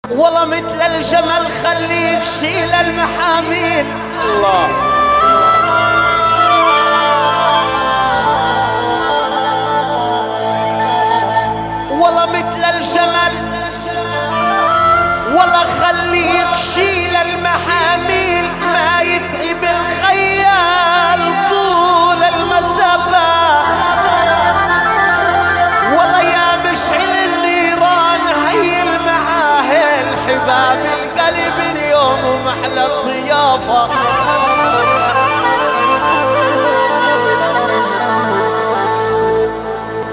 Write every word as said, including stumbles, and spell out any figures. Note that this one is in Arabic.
والله مثل الجمل خليك شيل المحاميل. الله والله مثل الجمل، والله خليك شيل المحاميل، ما يتعب الخيال طول المسافة. والله يا مشعل النيران هيل معاه الحباب القلب اليوم محلى الضيافة.